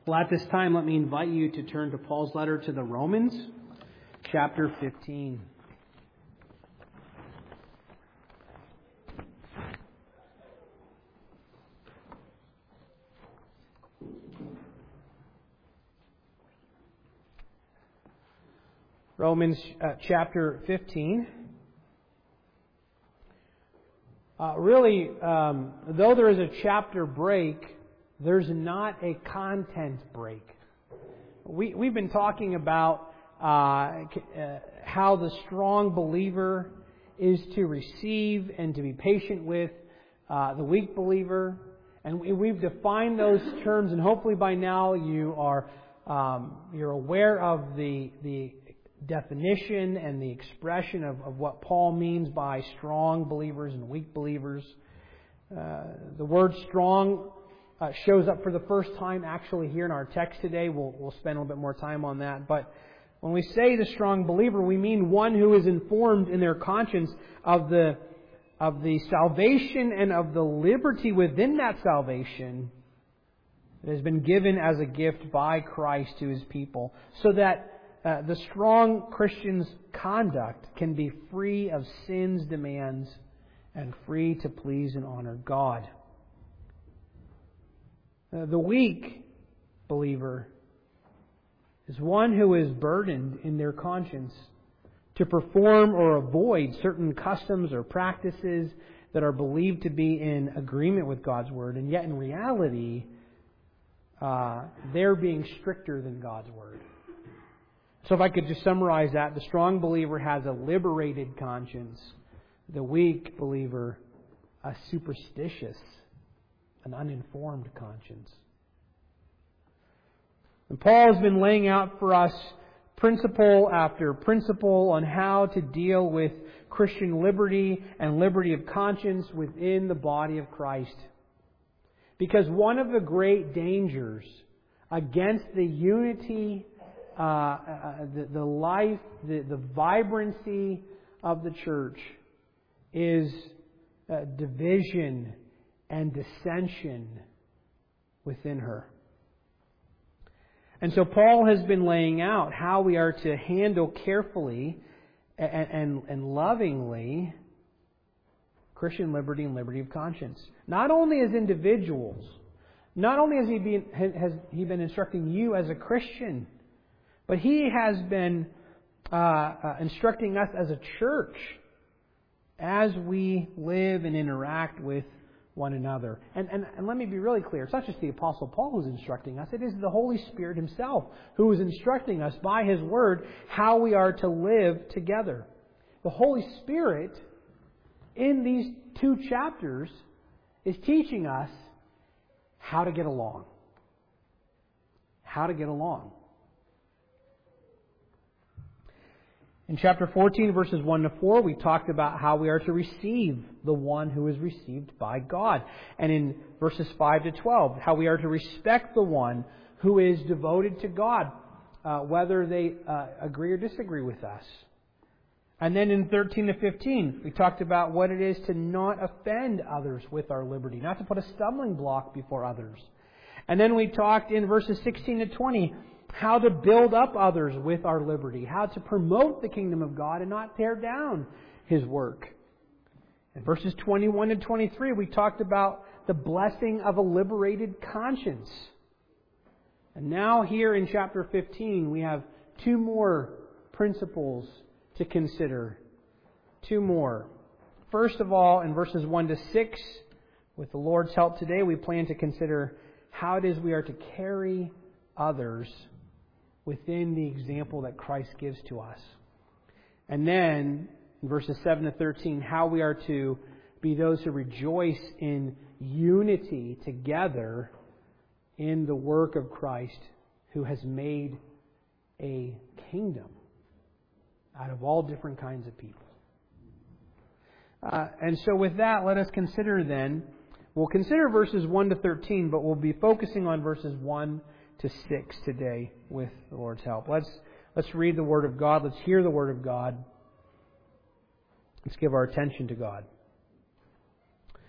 Well, at this time, let me invite you to turn to Paul's letter to the Romans, chapter 15. Romans chapter 15. Though there is a chapter break, there's not a content break. We've been talking about how the strong believer is to receive and to be patient with the weak believer, and we've defined those terms. And hopefully by now you're aware of the definition and the expression of what Paul means by strong believers and weak believers. The word strong shows up for the first time actually here in our text today. We'll spend a little bit more time on that. But when we say the strong believer, we mean one who is informed in their conscience of the salvation and of the liberty within that salvation that has been given as a gift by Christ to His people, so that the strong Christian's conduct can be free of sin's demands and free to please and honor God. The weak believer is one who is burdened in their conscience to perform or avoid certain customs or practices that are believed to be in agreement with God's Word, and yet in reality, they're being stricter than God's Word. So if I could just summarize that, the strong believer has a liberated conscience. The weak believer, a superstitious, an uninformed conscience. And Paul has been laying out for us principle after principle on how to deal with Christian liberty and liberty of conscience within the body of Christ. Because one of the great dangers against the unity, the life, the vibrancy of the church is division and dissension within her. And so Paul has been laying out how we are to handle carefully and lovingly Christian liberty and liberty of conscience. Not only as individuals, not only has he been instructing you as a Christian, but he has been instructing us as a church as we live and interact with one another. And let me be really clear. It's not just the Apostle Paul who's instructing us. It is the Holy Spirit Himself who is instructing us by His Word how we are to live together. The Holy Spirit, in these 2 chapters, is teaching us how to get along. How to get along. In chapter 14, verses 1 to 4, we talked about how we are to receive the one who is received by God. And in verses 5 to 12, how we are to respect the one who is devoted to God, whether they agree or disagree with us. And then in 13 to 15, we talked about what it is to not offend others with our liberty, not to put a stumbling block before others. And then we talked in verses 16 to 20 how to build up others with our liberty, how to promote the kingdom of God and not tear down His work. In verses 21 and 23, we talked about the blessing of a liberated conscience. And now here in chapter 15, we have 2 more principles to consider. 2 more. First of all, in verses 1 to 6, with the Lord's help today, we plan to consider how it is we are to carry others within the example that Christ gives to us. And then, in verses 7 to 13, how we are to be those who rejoice in unity together in the work of Christ, who has made a kingdom out of all different kinds of people. And so with that, let us consider then, we'll consider verses 1 to 13, but we'll be focusing on verses 1 to 6 today with the Lord's help. Let's read the Word of God. Let's hear the Word of God. Let's give our attention to God.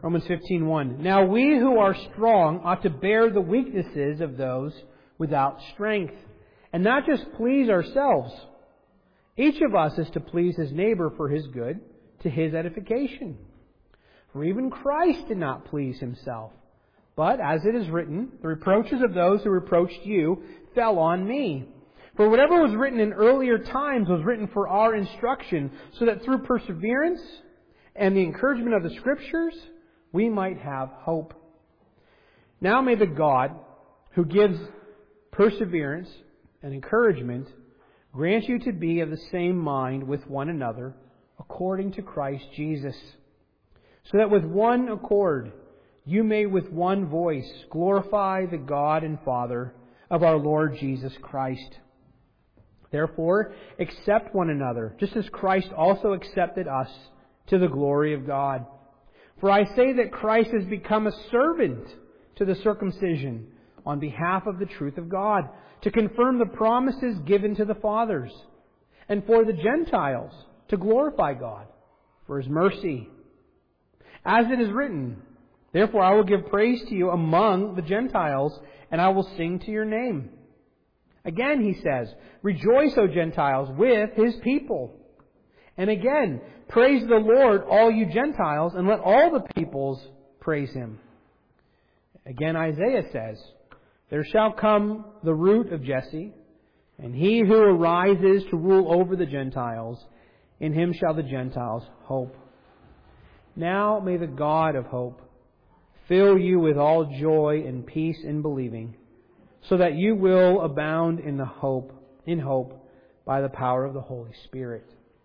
Romans 15:1. Now we who are strong ought to bear the weaknesses of those without strength, and not just please ourselves. Each of us is to please his neighbor for his good, to his edification. For even Christ did not please himself. But, as it is written, the reproaches of those who reproached you fell on me. For whatever was written in earlier times was written for our instruction, so that through perseverance and the encouragement of the Scriptures, we might have hope. Now may the God who gives perseverance and encouragement grant you to be of the same mind with one another, according to Christ Jesus, so that with one accord you may with one voice glorify the God and Father of our Lord Jesus Christ. Therefore, accept one another, just as Christ also accepted us, to the glory of God. For I say that Christ has become a servant to the circumcision on behalf of the truth of God, to confirm the promises given to the fathers, and for the Gentiles to glorify God for His mercy. As it is written, therefore I will give praise to you among the Gentiles, and I will sing to your name. Again he says, rejoice, O Gentiles, with His people. And again, praise the Lord, all you Gentiles, and let all the peoples praise Him. Again Isaiah says, there shall come the root of Jesse, and he who arises to rule over the Gentiles, in him shall the Gentiles hope. Now may the God of hope fill you with all joy and peace in believing, so that you will abound in hope by the power of the Holy Spirit.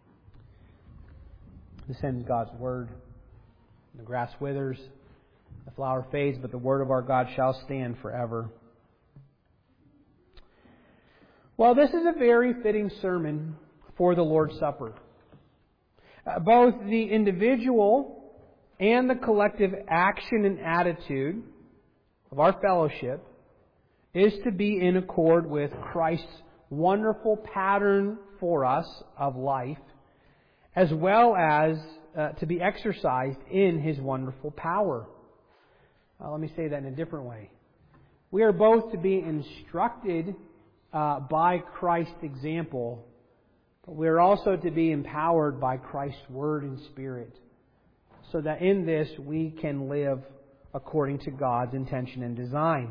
This ends God's Word. The grass withers, the flower fades, but the Word of our God shall stand forever. Well, this is a very fitting sermon for the Lord's Supper. Both the individual and the collective action and attitude of our fellowship is to be in accord with Christ's wonderful pattern for us of life, as well as to be exercised in His wonderful power. Let me say that in a different way. We are both to be instructed by Christ's example, but we are also to be empowered by Christ's Word and Spirit, so that in this we can live according to God's intention and design.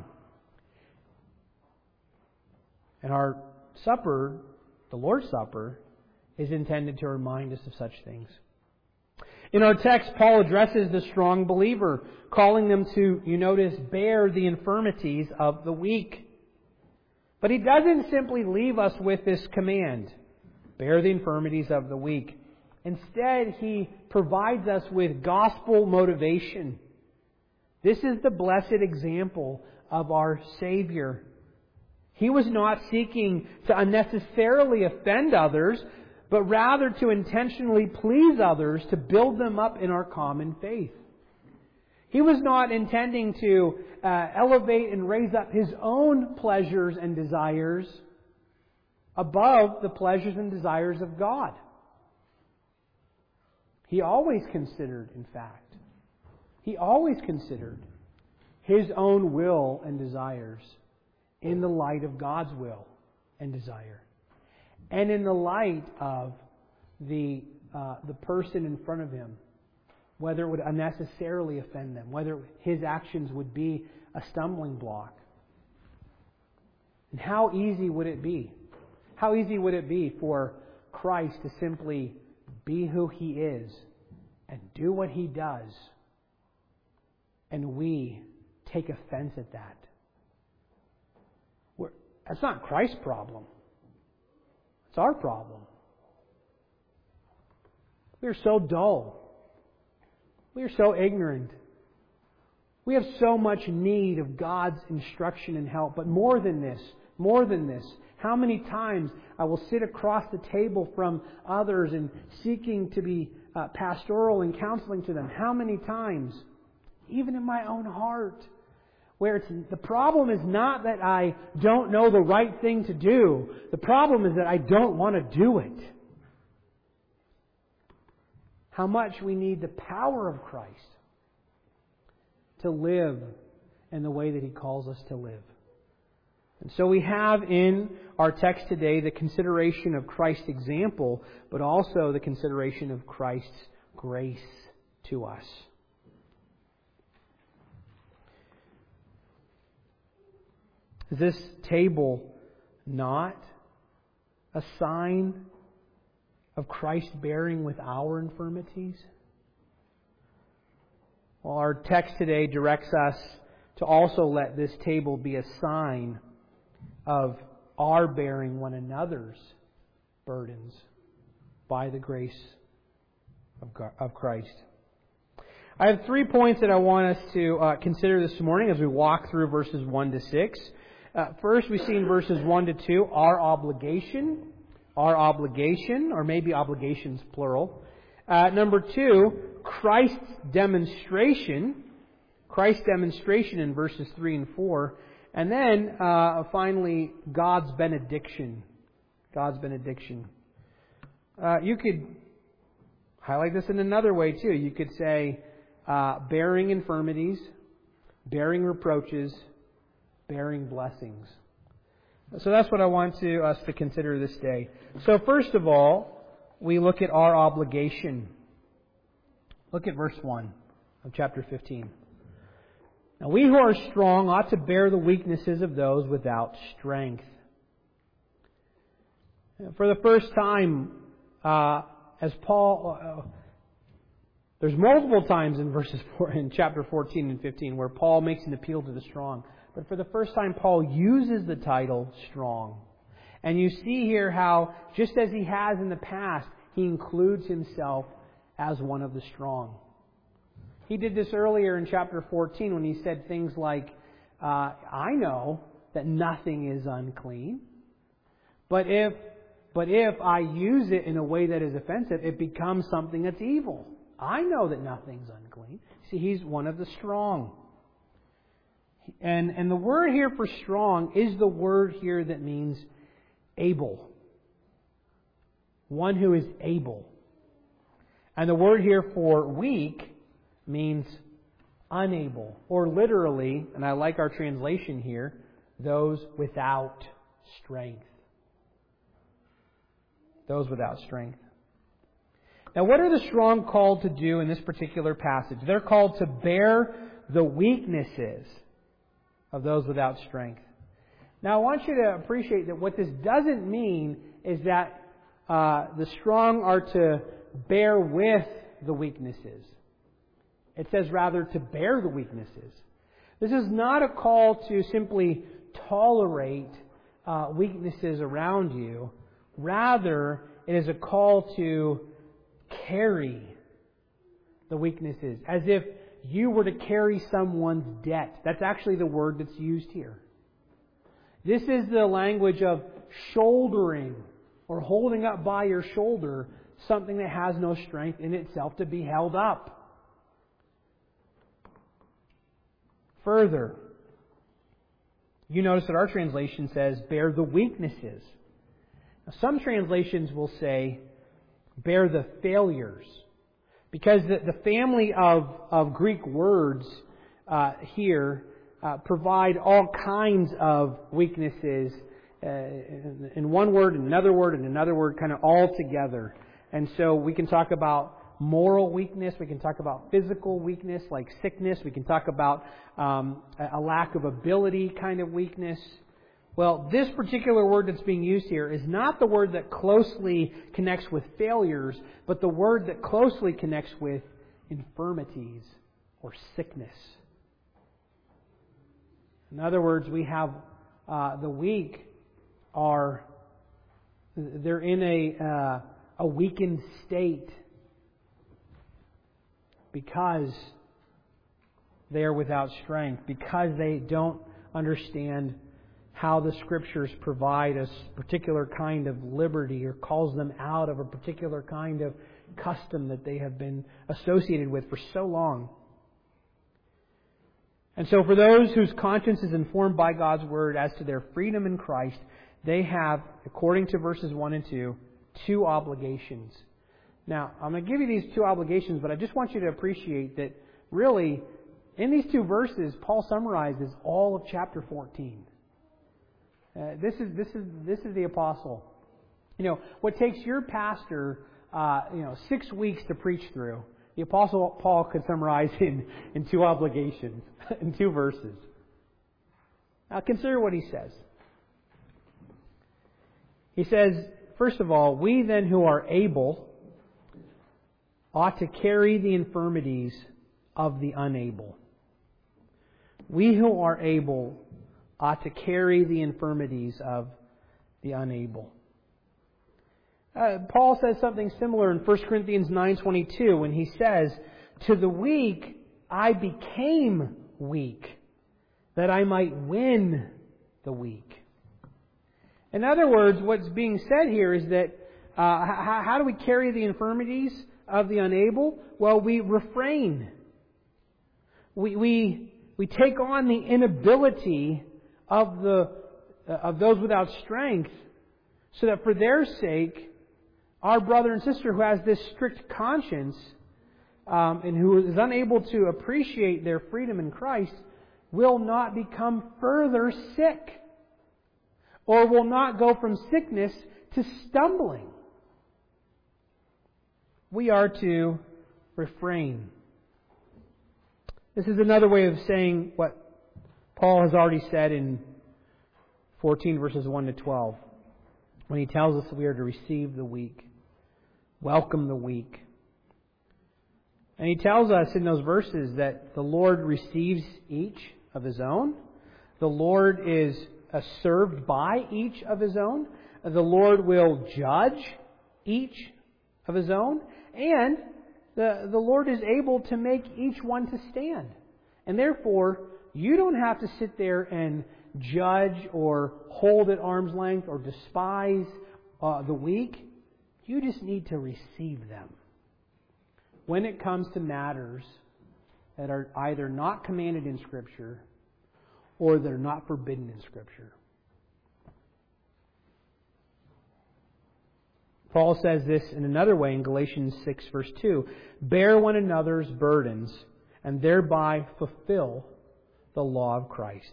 And our supper, the Lord's Supper, is intended to remind us of such things. In our text, Paul addresses the strong believer, calling them to, you notice, bear the infirmities of the weak. But he doesn't simply leave us with this command, bear the infirmities of the weak. Instead, he provides us with gospel motivation. This is the blessed example of our Savior. He was not seeking to unnecessarily offend others, but rather to intentionally please others to build them up in our common faith. He was not intending to elevate and raise up His own pleasures and desires above the pleasures and desires of God. He always considered, in fact, His own will and desires in the light of God's will and desire, and in the light of the person in front of Him, whether it would unnecessarily offend them, whether His actions would be a stumbling block. And how easy would it be? How easy would it be for Christ to simply be who He is and do what He does, and we take offense at that? That's not Christ's problem. It's our problem. We are so dull. We are so ignorant. We have so much need of God's instruction and help. But more than this, how many times I will sit across the table from others and seeking to be pastoral and counseling to them? How many times, even in my own heart, where the problem is not that I don't know the right thing to do. The problem is that I don't want to do it. How much we need the power of Christ to live in the way that He calls us to live. And so we have in our text today the consideration of Christ's example, but also the consideration of Christ's grace to us. Is this table not a sign of Christ bearing with our infirmities? Well, our text today directs us to also let this table be a sign of our bearing one another's burdens by the grace of Christ. I have 3 points that I want us to consider this morning as we walk through verses 1 to 6. First, we see in verses 1 to 2 our obligation, or maybe obligations plural. Number 2, Christ's demonstration in verses 3 and 4. And then, finally, God's benediction. You could highlight this in another way, too. You could say, bearing infirmities, bearing reproaches, bearing blessings. So that's what I want us to consider this day. So first of all, we look at our obligation. Look at verse 1 of chapter 15. Now we who are strong ought to bear the weaknesses of those without strength. For the first time, as Paul, there's multiple times in chapter 14 and 15 where Paul makes an appeal to the strong. But for the first time, Paul uses the title strong. And you see here how, just as he has in the past, he includes himself as one of the strong. He did this earlier in chapter 14 when he said things like, I know that nothing is unclean, but if I use it in a way that is offensive, it becomes something that's evil. I know that nothing's unclean. See, he's one of the strong. And the word here for strong is the word here that means able. One who is able. And the word here for weak means unable. Or literally, and I like our translation here, those without strength. Those without strength. Now, what are the strong called to do in this particular passage? They're called to bear the weaknesses of those without strength. Now, I want you to appreciate that what this doesn't mean is that the strong are to bear with the weaknesses. It says rather to bear the weaknesses. This is not a call to simply tolerate weaknesses around you. Rather, it is a call to carry the weaknesses, as if you were to carry someone's debt. That's actually the word that's used here. This is the language of shouldering or holding up by your shoulder something that has no strength in itself to be held up. Further, you notice that our translation says, bear the weaknesses. Now, some translations will say, bear the failures. Because the family of Greek words here provide all kinds of weaknesses in one word, in another word, and another word, kind of all together. And so we can talk about moral weakness, we can talk about physical weakness like sickness, we can talk about a lack of ability kind of weakness. Well, this particular word that's being used here is not the word that closely connects with failures, but the word that closely connects with infirmities or sickness. In other words, we have the weak they're in a weakened state because they are without strength, because they don't understand how the Scriptures provide a particular kind of liberty or calls them out of a particular kind of custom that they have been associated with for so long. And so for those whose conscience is informed by God's Word as to their freedom in Christ, they have, according to verses 1 and 2, two obligations. Now, I'm going to give you these two obligations, but I just want you to appreciate that really In these two verses, Paul summarizes all of chapter 14. This is the apostle. What takes your pastor 6 weeks to preach through, the apostle Paul could summarize in 2 obligations, in 2 verses. Now consider what he says. He says, first of all, we then who are able ought to carry the infirmities of the unable. We who are able ought to carry the infirmities of the unable. Paul says something similar in 1 Corinthians 9:22 when he says, "To the weak I became weak, that I might win the weak." In other words, what's being said here is that how do we carry the infirmities of the unable? Well, we refrain. We take on the inability of those without strength, so that for their sake, our brother and sister who has this strict conscience and who is unable to appreciate their freedom in Christ will not become further sick, or will not go from sickness to stumbling. We are to refrain. This is another way of saying what Paul has already said in 14 verses 1 to 12, when he tells us that we are to receive the weak, welcome the weak. And he tells us in those verses that the Lord receives each of His own. The Lord is served by each of His own. The Lord will judge each of His own. And the Lord is able to make each one to stand. And therefore, you don't have to sit there and judge or hold at arm's length or despise the weak. You just need to receive them. When it comes to matters that are either not commanded in Scripture or that are not forbidden in Scripture. Paul says this in another way in Galatians 6 verse 2. Bear one another's burdens and thereby fulfill the law of Christ.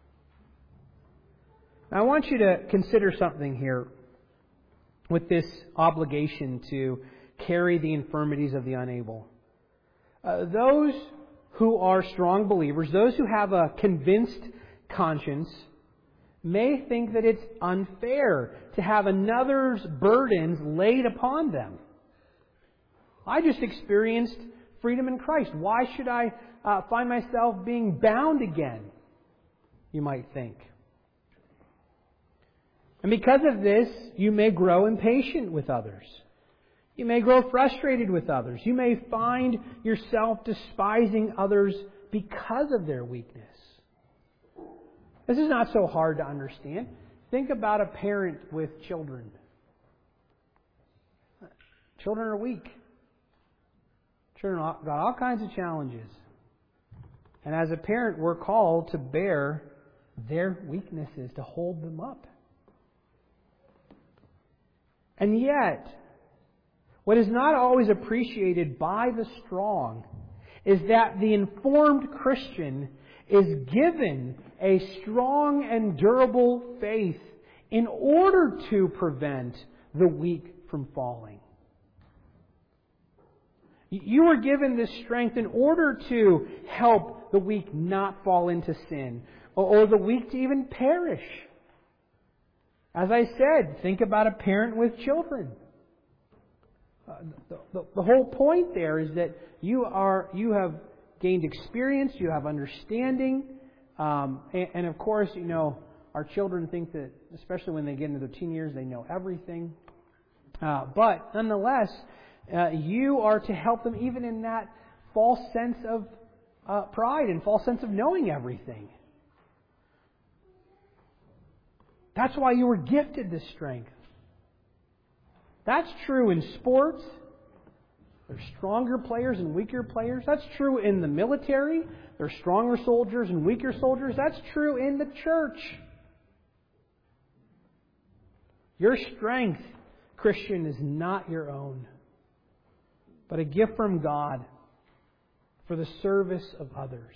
Now I want you to consider something here with this obligation to carry the infirmities of the unable. Those who are strong believers, those who have a convinced conscience, may think that it's unfair to have another's burdens laid upon them. I just experienced freedom in Christ. Why should I find myself being bound again? You might think. And because of this, you may grow impatient with others. You may grow frustrated with others. You may find yourself despising others because of their weakness. This is not so hard to understand. Think about a parent with children. Children are weak. Children got all kinds of challenges. And as a parent, we're called to bear their weaknesses, to hold them up. And yet, what is not always appreciated by the strong is that the informed Christian is given a strong and durable faith in order to prevent the weak from falling. You are given this strength in order to help the weak not fall into sin, or the weak to even perish. As I said, think about a parent with children. The whole point there is that you have gained experience, you have understanding, and of course, our children think that, especially when they get into their teen years, they know everything. But nonetheless, you are to help them even in that false sense of pride and false sense of knowing everything. That's why you were gifted this strength. That's true in sports. There's stronger players and weaker players. That's true in the military. There's stronger soldiers and weaker soldiers. That's true in the church. Your strength, Christian, is not your own, but a gift from God for the service of others.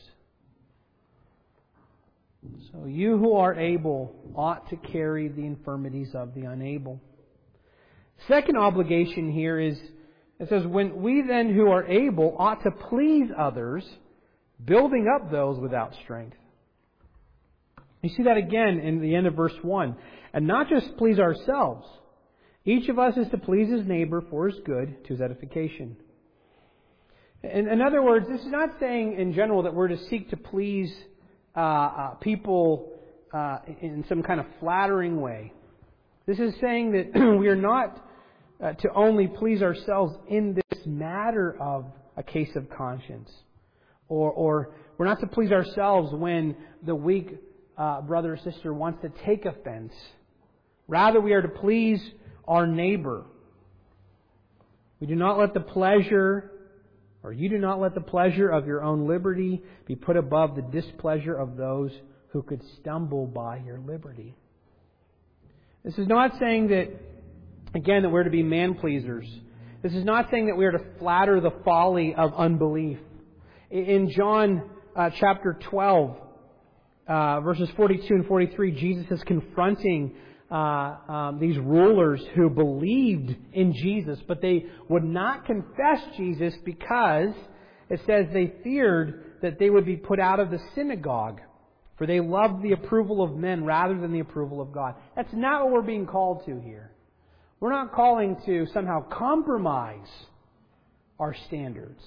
So you who are able ought to carry the infirmities of the unable. Second obligation here is, it says, when we then who are able ought to please others, building up those without strength. You see that again in the end of verse 1. And not just please ourselves. Each of us is to please his neighbor for his good, to his edification. In other words, this is not saying in general that we're to seek to please people in some kind of flattering way. This is saying that we are not to only please ourselves in this matter of a case of conscience. Or we're not to please ourselves when the weak brother or sister wants to take offense. Rather, we are to please our neighbor. We do not let the pleasure, or you do not let the pleasure of your own liberty be put above the displeasure of those who could stumble by your liberty. This is not saying that, again, that we're to be man-pleasers. This is not saying that we are to flatter the folly of unbelief. In John chapter 12, verses 42 and 43, Jesus is confronting these rulers who believed in Jesus, but they would not confess Jesus because it says they feared that they would be put out of the synagogue, for they loved the approval of men rather than the approval of God. That's not what we're being called to here. We're not calling to somehow compromise our standards.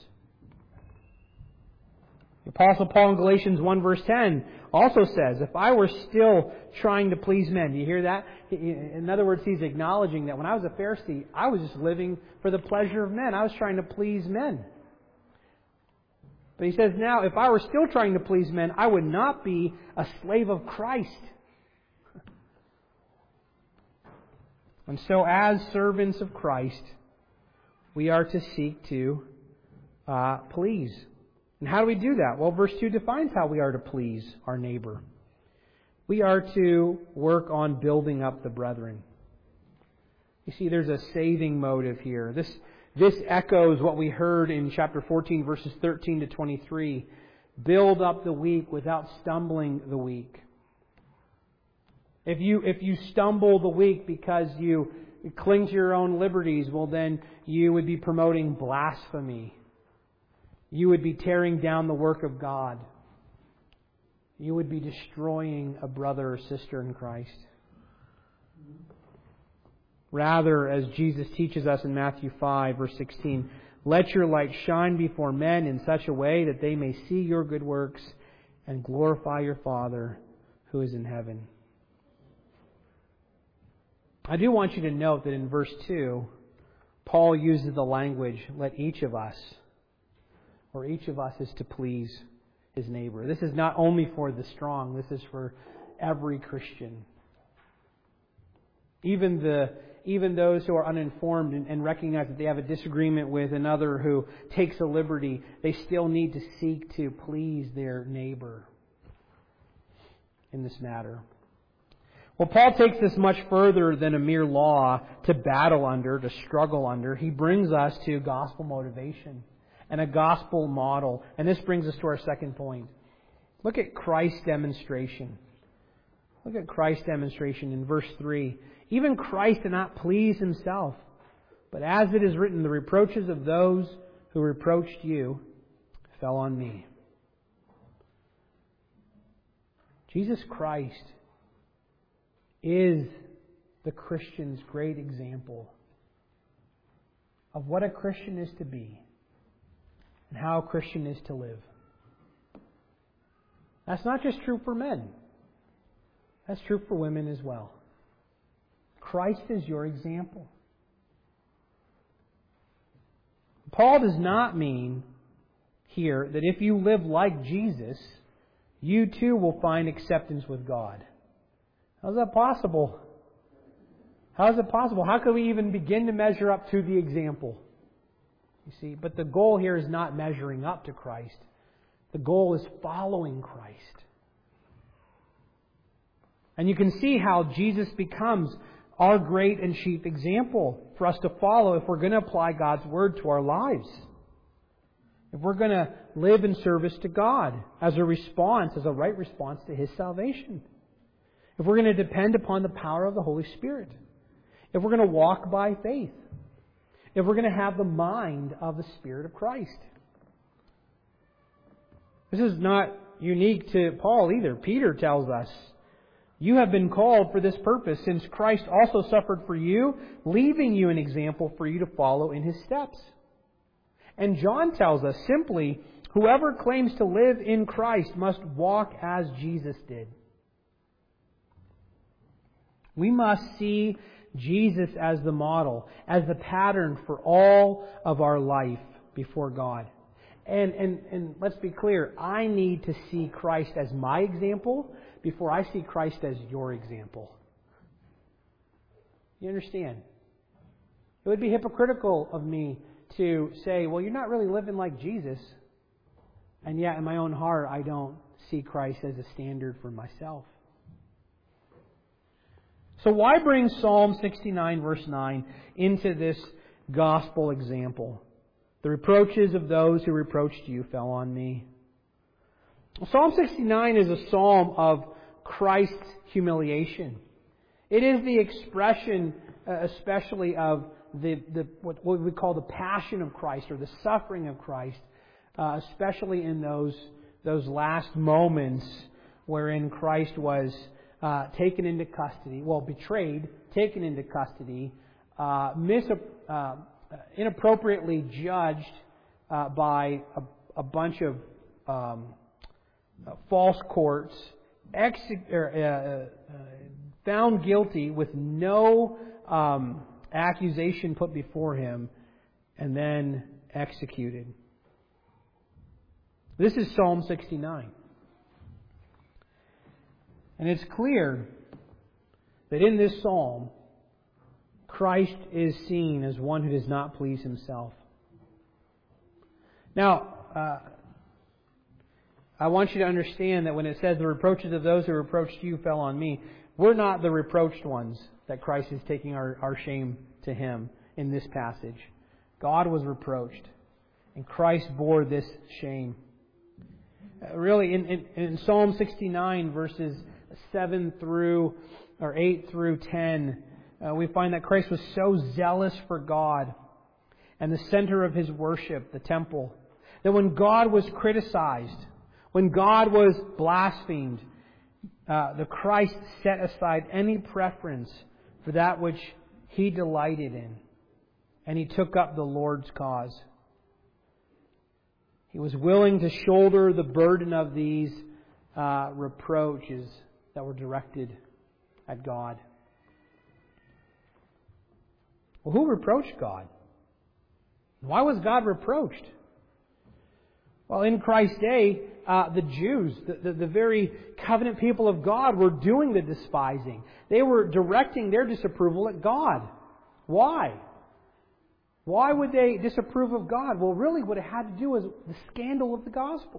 The Apostle Paul in Galatians 1 verse 10 also says, if I were still trying to please men, do you hear that? In other words, he's acknowledging that when I was a Pharisee, I was just living for the pleasure of men. I was trying to please men. But he says now, if I were still trying to please men, I would not be a slave of Christ. And so as servants of Christ, we are to seek to please. And how do we do that? Well, verse 2 defines how we are to please our neighbor. We are to work on building up the brethren. You see, there's a saving motive here. This echoes what we heard in chapter 14, verses 13 to 23. Build up the weak without stumbling the weak. If you stumble the weak because you cling to your own liberties, well then you would be promoting blasphemy. You would be tearing down the work of God. You would be destroying a brother or sister in Christ. Rather, as Jesus teaches us in Matthew 5, verse 16, let your light shine before men in such a way that they may see your good works and glorify your Father who is in heaven. I do want you to note that in verse 2, Paul uses the language, let each of us, or each of us is to please his neighbor. This is not only for the strong, this is for every Christian. Even those who are uninformed and recognize that they have a disagreement with another who takes a liberty, they still need to seek to please their neighbor in this matter. Well, Paul takes this much further than a mere law to battle under, to struggle under. He brings us to gospel motivation and a gospel model. And this brings us to our second point. Look at Christ's demonstration. Look at Christ's demonstration in verse 3. Even Christ did not please himself, but as it is written, the reproaches of those who reproached you fell on me. Jesus Christ is the Christian's great example of what a Christian is to be and how a Christian is to live. That's not just true for men. That's true for women as well. Christ is your example. Paul does not mean here that if you live like Jesus, you too will find acceptance with God. How is that possible? How is it possible? How can we even begin to measure up to the example? You see, but the goal here is not measuring up to Christ. The goal is following Christ. And you can see how Jesus becomes our great and chief example for us to follow if we're going to apply God's Word to our lives. if we're going to live in service to God as a response, as a right response to His salvation, if we're going to depend upon the power of the Holy Spirit, if we're going to walk by faith, if we're going to have the mind of the Spirit of Christ. This is not unique to Paul either. Peter tells us, "You have been called for this purpose, since Christ also suffered for you, leaving you an example for you to follow in His steps." And John tells us simply, "Whoever claims to live in Christ must walk as Jesus did." We must see Jesus as the model, as the pattern for all of our life before God. And let's be clear, I need to see Christ as my example before I see Christ as your example. You understand? It would be hypocritical of me to say, well, you're not really living like Jesus, and yet in my own heart I don't see Christ as a standard for myself. So why bring Psalm 69 verse 9 into this gospel example? The reproaches of those who reproached you fell on me. Psalm 69 is a psalm of Christ's humiliation. It is the expression especially of what we call the passion of Christ, or the suffering of Christ, especially in those last moments wherein Christ was taken into custody, betrayed, taken into custody, inappropriately judged by a bunch of false courts, found guilty with no accusation put before him, and then executed. This is Psalm 69. And it's clear that in this psalm, Christ is seen as one who does not please Himself. Now, I want you to understand that when it says the reproaches of those who reproached you fell on me, we're not the reproached ones that Christ is taking our shame to Him in this passage. God was reproached, and Christ bore this shame. Really, in Psalm 69, verses 8 through 10, we find that Christ was so zealous for God and the center of His worship, the temple, that when God was criticized, when God was blasphemed, the Christ set aside any preference for that which He delighted in, and He took up the Lord's cause. He was willing to shoulder the burden of these reproaches that were directed at God. Well, who reproached God? Why was God reproached? Well, in Christ's day, the Jews, the very covenant people of God, were doing the despising. They were directing their disapproval at God. Why? Why would they disapprove of God? Well, really what it had to do was the scandal of the gospel.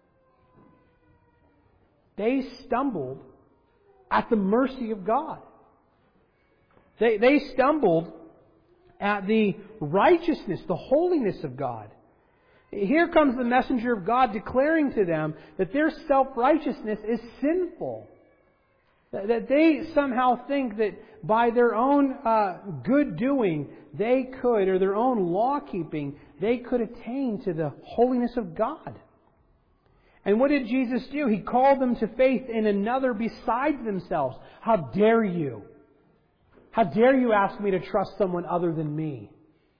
They stumbled at the mercy of God. They stumbled at the righteousness, the holiness of God. Here comes the messenger of God declaring to them that their self-righteousness is sinful. That they somehow think that by their own good doing, they could, or their own law-keeping, they could attain to the holiness of God. And what did Jesus do? He called them to faith in another besides themselves. How dare you? How dare you ask me to trust someone other than me?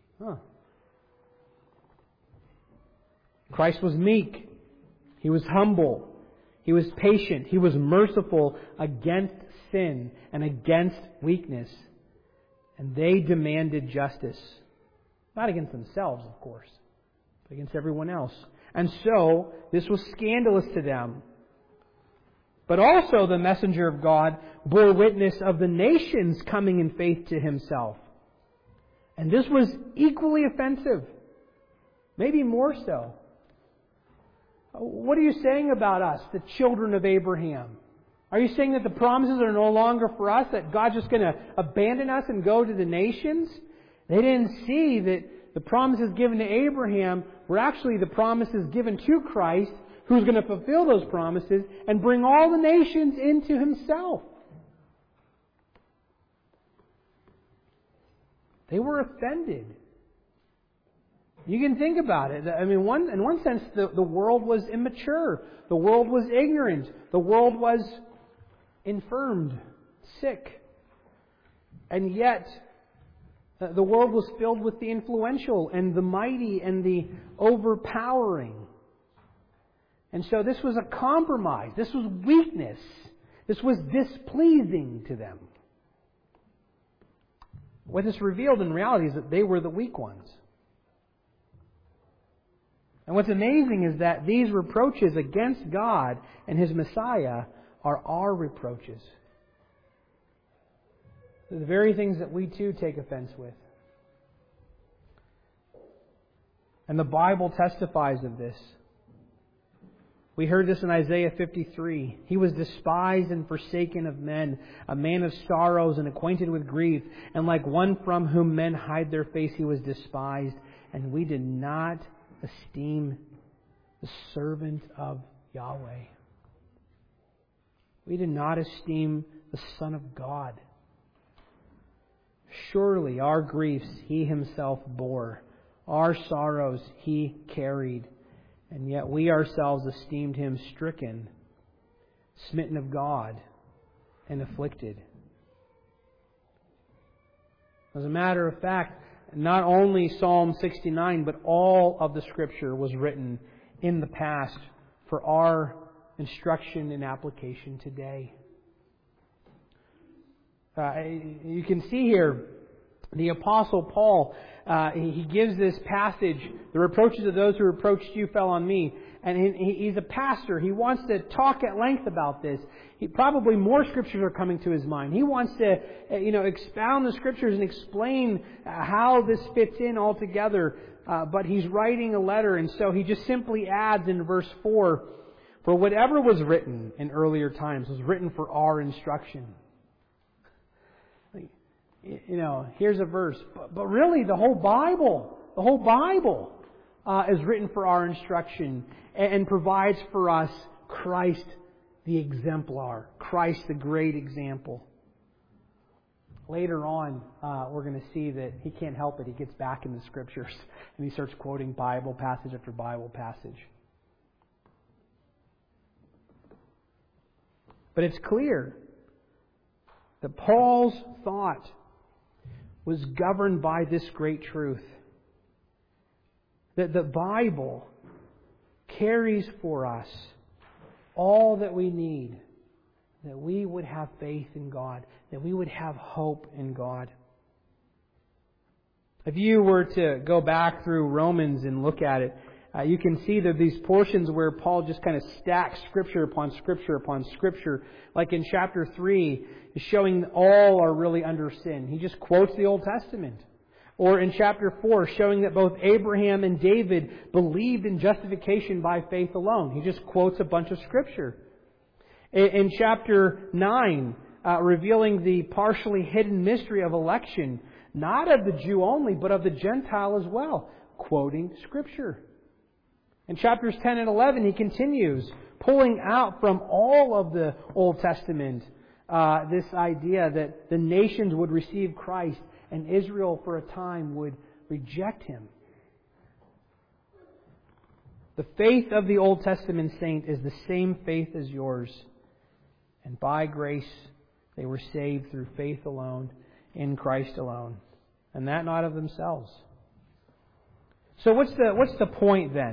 Christ was meek. He was humble. He was patient. He was merciful against sin and against weakness. And they demanded justice. Not against themselves, of course, but against everyone else. And so, this was scandalous to them. But also the messenger of God bore witness of the nations coming in faith to Himself. And this was equally offensive. Maybe more so. What are you saying about us, the children of Abraham? Are you saying that the promises are no longer for us, that God's just going to abandon us and go to the nations? They didn't see the promises given to Abraham were actually the promises given to Christ, who's going to fulfill those promises and bring all the nations into Himself. They were offended. You can think about it. I mean, in one sense, the world was immature. The world was ignorant. The world was infirmed, sick. And yet, the world was filled with the influential and the mighty and the overpowering. And so this was a compromise. This was weakness. This was displeasing to them. What this revealed in reality is that they were the weak ones. And what's amazing is that these reproaches against God and His Messiah are our reproaches. They're the very things that we too take offense with. And the Bible testifies of this. We heard this in Isaiah 53. He was despised and forsaken of men, a man of sorrows and acquainted with grief, and like one from whom men hide their face, He was despised, and we did not esteem the servant of Yahweh. We did not esteem the Son of God. Surely our griefs He Himself bore, our sorrows He carried, and yet we ourselves esteemed Him stricken, smitten of God, and afflicted. As a matter of fact, not only Psalm 69, but all of the Scripture was written in the past for our instruction and application today. You can see here the Apostle Paul, he gives this passage, the reproaches of those who reproached you fell on me. And he's a pastor. He wants to talk at length about this. Probably more Scriptures are coming to his mind. He wants to, expound the Scriptures and explain how this fits in all together. But he's writing a letter, and so he just simply adds in verse 4, for whatever was written in earlier times was written for our instruction. Here's a verse. But really, the whole Bible is written for our instruction and provides for us Christ the exemplar, Christ the great example. Later on, we're going to see that he can't help it. He gets back in the Scriptures and he starts quoting Bible passage after Bible passage. But it's clear that Paul's thought was governed by this great truth. That the Bible carries for us all that we need. That we would have faith in God. That we would have hope in God. If you were to go back through Romans and look at it, you can see that these portions where Paul just kind of stacks Scripture upon Scripture upon Scripture. Like in chapter 3, is showing all are really under sin. He just quotes the Old Testament. Or in chapter 4, showing that both Abraham and David believed in justification by faith alone. He just quotes a bunch of Scripture. In chapter 9, revealing the partially hidden mystery of election, not of the Jew only, but of the Gentile as well, quoting Scripture. In chapters 10 and 11, he continues, pulling out from all of the Old Testament this idea that the nations would receive Christ and Israel for a time would reject Him. The faith of the Old Testament saint is the same faith as yours. And by grace they were saved through faith alone, in Christ alone. And that not of themselves. So what's the point then?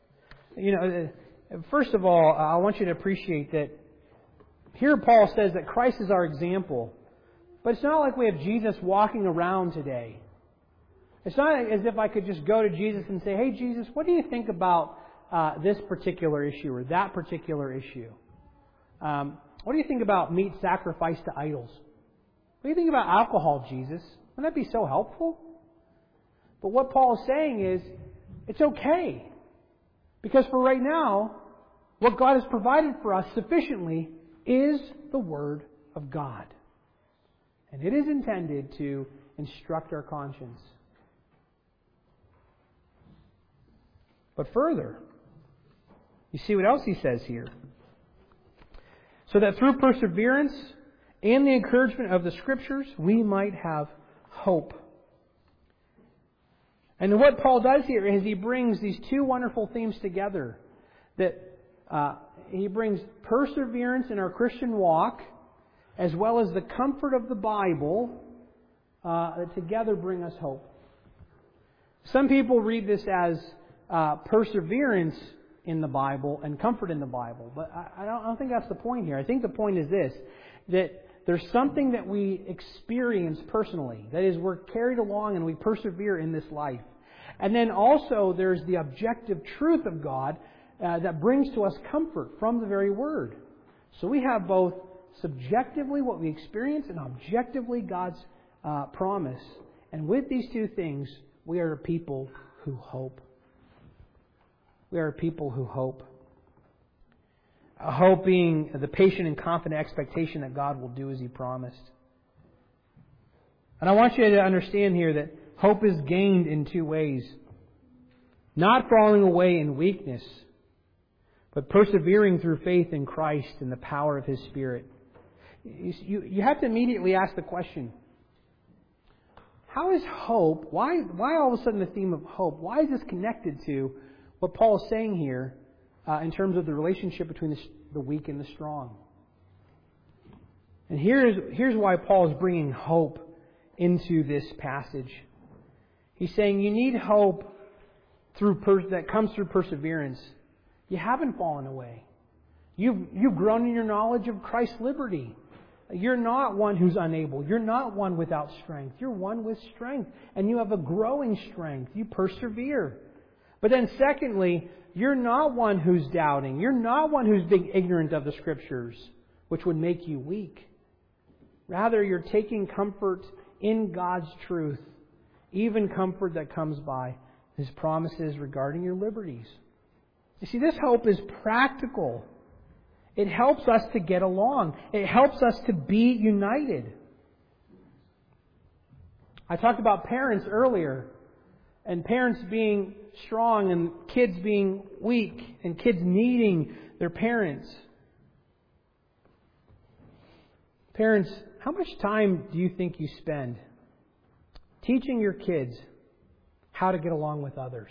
First of all, I want you to appreciate that here Paul says that Christ is our example. But it's not like we have Jesus walking around today. It's not as if I could just go to Jesus and say, hey, Jesus, what do you think about this particular issue or that particular issue? What do you think about meat sacrificed to idols? What do you think about alcohol, Jesus? Wouldn't that be so helpful? But what Paul is saying is, it's okay. Because for right now, what God has provided for us sufficiently is the Word of God. And it is intended to instruct our conscience. But further, you see what else he says here. So that through perseverance and the encouragement of the Scriptures, we might have hope. And what Paul does here is he brings these two wonderful themes together. That he brings perseverance in our Christian walk, as well as the comfort of the Bible, that together bring us hope. Some people read this as perseverance in the Bible and comfort in the Bible. But I don't think that's the point here. I think the point is this, that there's something that we experience personally. That is, we're carried along and we persevere in this life. And then also there's the objective truth of God that brings to us comfort from the very Word. So we have both subjectively what we experience and objectively God's promise. And with these two things, we are a people who hope. We are a people who hope. Hope being the patient and confident expectation that God will do as He promised. And I want you to understand here that hope is gained in two ways. Not falling away in weakness, but persevering through faith in Christ and the power of His Spirit. You have to immediately ask the question, how is hope, why all of a sudden the theme of hope, why is this connected to what Paul is saying here in terms of the relationship between the weak and the strong? And here's why Paul is bringing hope into this passage. He's saying you need hope that comes through perseverance. You haven't fallen away. You've grown in your knowledge of Christ's liberty. You're not one who's unable. You're not one without strength. You're one with strength. And you have a growing strength. You persevere. But then secondly, you're not one who's doubting. You're not one who's being ignorant of the Scriptures, which would make you weak. Rather, you're taking comfort in God's truth, even comfort that comes by His promises regarding your liberties. You see, this hope is practical. It helps us to get along. It helps us to be united. I talked about parents earlier, and parents being strong and kids being weak, and kids needing their parents. Parents, how much time do you think you spend teaching your kids how to get along with others?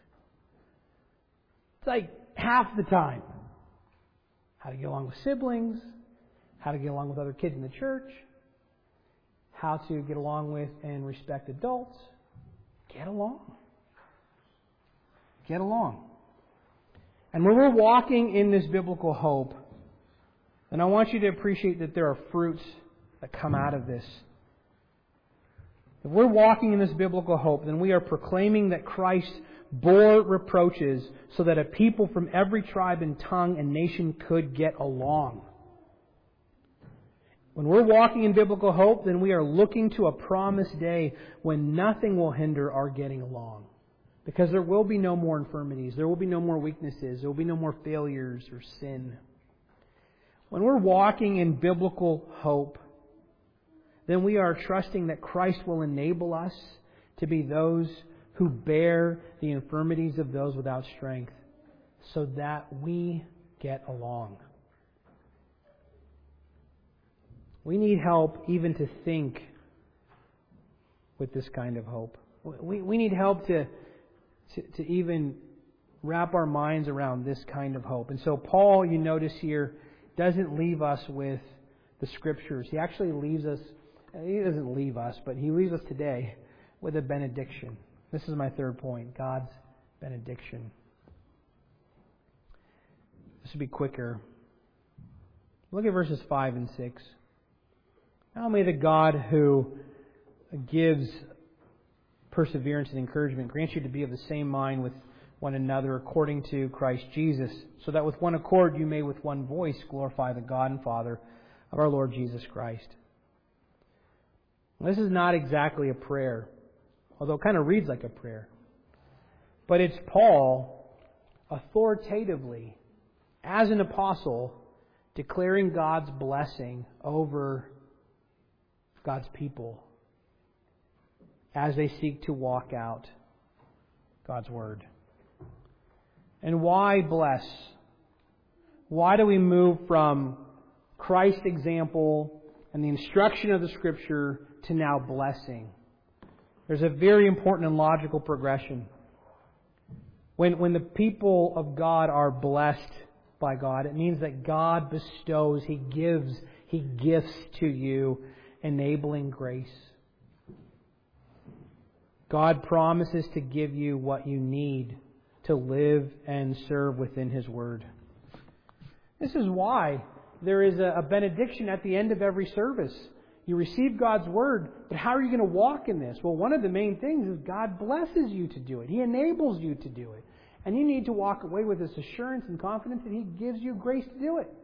It's like half the time. How to get along with siblings, how to get along with other kids in the church, how to get along with and respect adults. Get along. Get along. And when we're walking in this biblical hope, then I want you to appreciate that there are fruits that come out of this. If we're walking in this biblical hope, then we are proclaiming that Christ bore reproaches so that a people from every tribe and tongue and nation could get along. When we're walking in biblical hope, then we are looking to a promised day when nothing will hinder our getting along. Because there will be no more infirmities, there will be no more weaknesses, there will be no more failures or sin. When we're walking in biblical hope, then we are trusting that Christ will enable us to be those who bear the infirmities of those without strength, so that we get along. We need help even to think with this kind of hope. We need help to even wrap our minds around this kind of hope. And so Paul, you notice here, doesn't leave us with the Scriptures. He actually leaves us, he doesn't leave us, but he leaves us today with a benediction. This is my third point, God's benediction. This will be quicker. Look at verses 5 and 6. Now may the God who gives perseverance and encouragement grant you to be of the same mind with one another according to Christ Jesus, so that with one accord you may with one voice glorify the God and Father of our Lord Jesus Christ. This is not exactly a prayer, although it kind of reads like a prayer. But it's Paul authoritatively, as an apostle, declaring God's blessing over God's people as they seek to walk out God's Word. And why bless? Why do we move from Christ's example and the instruction of the Scripture to now blessing? There's a very important and logical progression. When the people of God are blessed by God, it means that God bestows, He gives, He gifts to you enabling grace. God promises to give you what you need to live and serve within His Word. This is why there is a benediction at the end of every service. You receive God's Word, but how are you going to walk in this? Well, one of the main things is God blesses you to do it. He enables you to do it. And you need to walk away with this assurance and confidence that He gives you grace to do it.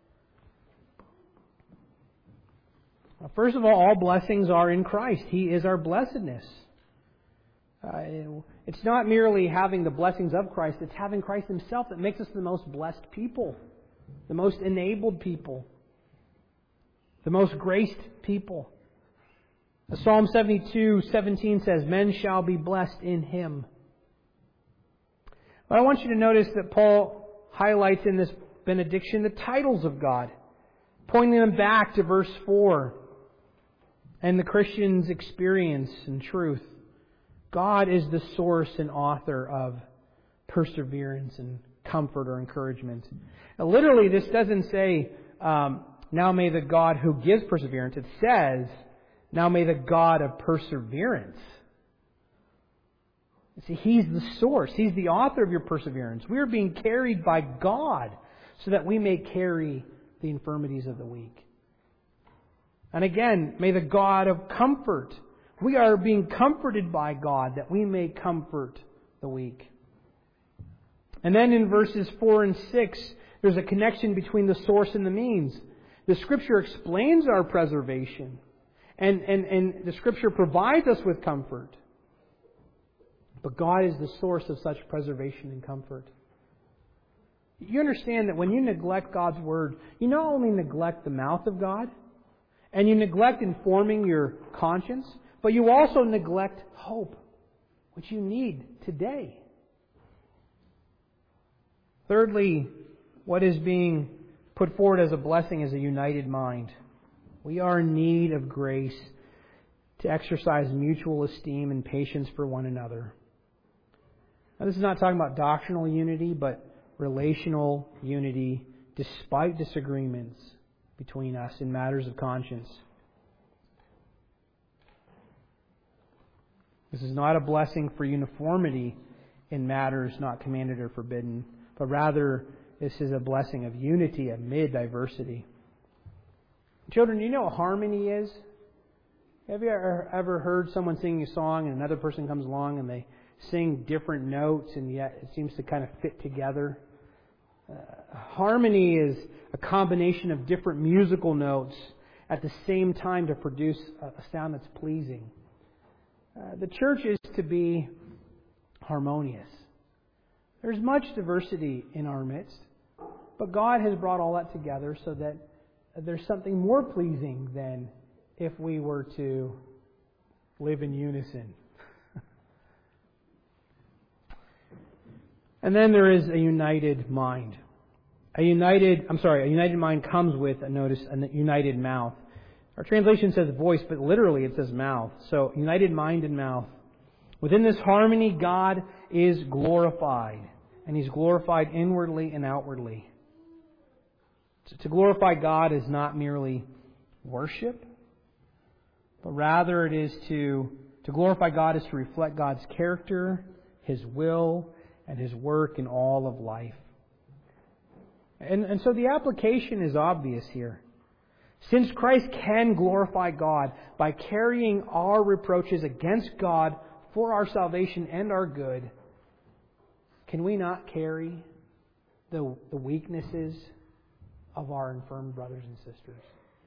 First of all blessings are in Christ. He is our blessedness. It's not merely having the blessings of Christ, it's having Christ Himself that makes us the most blessed people, the most enabled people, the most graced people. Psalm 72:17 says, "Men shall be blessed in Him." But I want you to notice that Paul highlights in this benediction the titles of God, pointing them back to verse 4 and the Christian's experience and truth. God is the source and author of perseverance and comfort or encouragement. Now, literally, this doesn't say, now may the God who gives perseverance. It says, now may the God of perseverance. See, He's the source. He's the author of your perseverance. We are being carried by God so that we may carry the infirmities of the weak. And again, may the God of comfort. We are being comforted by God that we may comfort the weak. And then in verses 4 and 6, there's a connection between the source and the means. The Scripture explains our preservation. And the Scripture provides us with comfort. But God is the source of such preservation and comfort. You understand that when you neglect God's Word, you not only neglect the mouth of God, and you neglect informing your conscience, but you also neglect hope, which you need today. Thirdly, what is being put forward as a blessing is a united mind. We are in need of grace to exercise mutual esteem and patience for one another. Now, this is not talking about doctrinal unity, but relational unity despite disagreements between us in matters of conscience. This is not a blessing for uniformity in matters not commanded or forbidden, but rather this is a blessing of unity amid diversity. Children, do you know what harmony is? Have you ever heard someone singing a song and another person comes along and they sing different notes and yet it seems to kind of fit together? Harmony is a combination of different musical notes at the same time to produce a sound that's pleasing. The church is to be harmonious. There's much diversity in our midst, but God has brought all that together so that there's something more pleasing than if we were to live in unison. And then there is a united mind. A united mind comes with, a united mouth. Our translation says voice, but literally it says mouth. So, united mind and mouth. Within this harmony, God is glorified. And He's glorified inwardly and outwardly. To glorify God is not merely worship, but rather it is to glorify God is to reflect God's character, His will, and His work in all of life. And so the application is obvious here. Since Christ can glorify God by carrying our reproaches against God for our salvation and our good, can we not carry the weaknesses of our infirm brothers and sisters?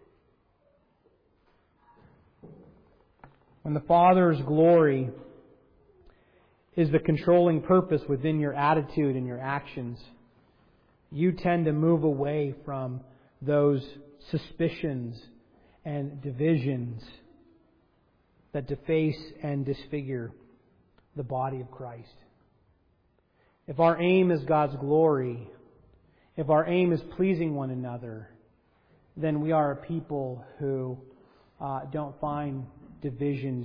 When the Father's glory is the controlling purpose within your attitude and your actions, you tend to move away from those suspicions and divisions that deface and disfigure the body of Christ. if our aim is God's glory, if our aim is pleasing one another, then we are a people who don't find divisions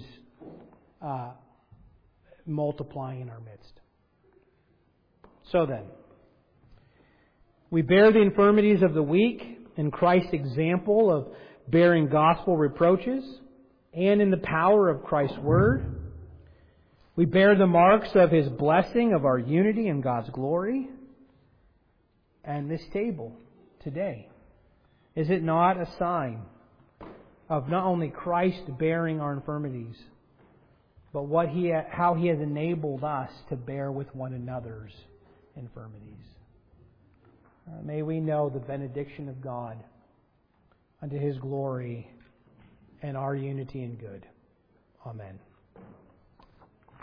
multiplying in our midst. So then, we bear the infirmities of the weak in Christ's example of bearing gospel reproaches and in the power of Christ's Word. We bear the marks of His blessing of our unity and God's glory. And this table today, is it not a sign of not only Christ bearing our infirmities, but how He has enabled us to bear with one another's infirmities? May we know the benediction of God unto His glory and our unity and good. Amen.